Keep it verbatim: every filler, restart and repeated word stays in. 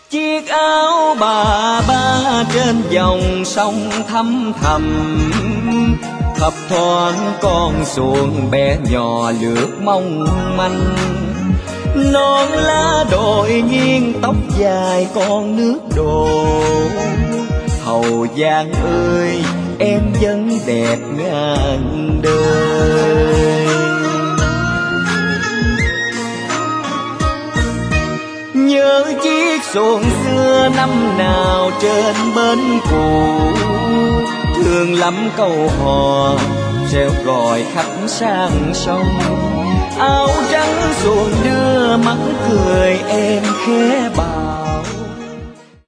Chiếc áo bà ba trên dòng sông thăm thầm, thấp thoáng con xuồng bé nhỏ lướt mong manh. Non lá đội nghiêng tóc dài con nước đổ, Hậu Giang ơi em vẫn đẹp ngàn đời. Nhớ chiếc xuồng xưa năm nào trên bến cũ, thương lắm câu hò reo gọi khách sang sông. Áo trắng xuồng đưa mắt cười em khẽ bà,